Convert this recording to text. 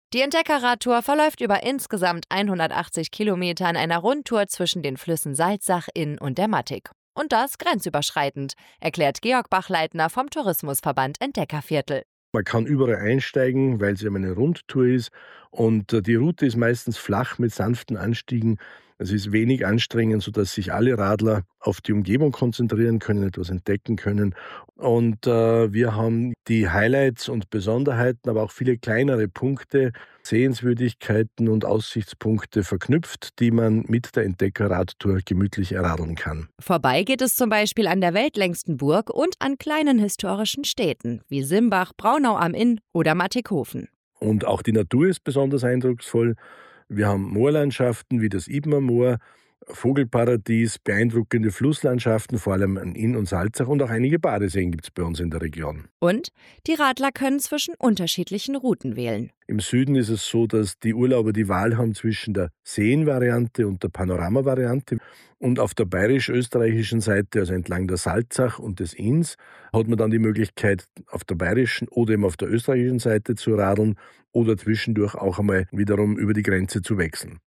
Die Entdeckerradtour verläuft über insgesamt 180 Kilometer an einer Rundtour zwischen den Flüssen Salzach, Inn und der Mattig. Und das grenzüberschreitend, erklärt Georg Bachleitner vom Tourismusverband Entdeckerviertel. Man kann überall einsteigen, weil es eben eine Rundtour ist und die Route ist meistens flach mit sanften Anstiegen. Es ist wenig anstrengend, sodass sich alle Radler auf die Umgebung konzentrieren können, etwas entdecken können. Und wir haben die Highlights und Besonderheiten, aber auch viele kleinere Punkte, Sehenswürdigkeiten und Aussichtspunkte verknüpft, die man mit der Entdeckerradtour gemütlich erradeln kann. Vorbei geht es zum Beispiel an der weltlängsten Burg und an kleinen historischen Städten wie Simbach, Braunau am Inn oder Mattighofen. Und auch die Natur ist besonders eindrucksvoll. Wir haben Moorlandschaften wie das Ibmer Moor, Vogelparadies, beeindruckende Flusslandschaften, vor allem an Inn und Salzach, und auch einige Badeseen gibt es bei uns in der Region. Und die Radler können zwischen unterschiedlichen Routen wählen. Im Süden ist es so, dass die Urlauber die Wahl haben zwischen der Seenvariante und der Panoramavariante. Und auf der bayerisch-österreichischen Seite, also entlang der Salzach und des Inns, hat man dann die Möglichkeit, auf der bayerischen oder eben auf der österreichischen Seite zu radeln oder zwischendurch auch einmal wiederum über die Grenze zu wechseln.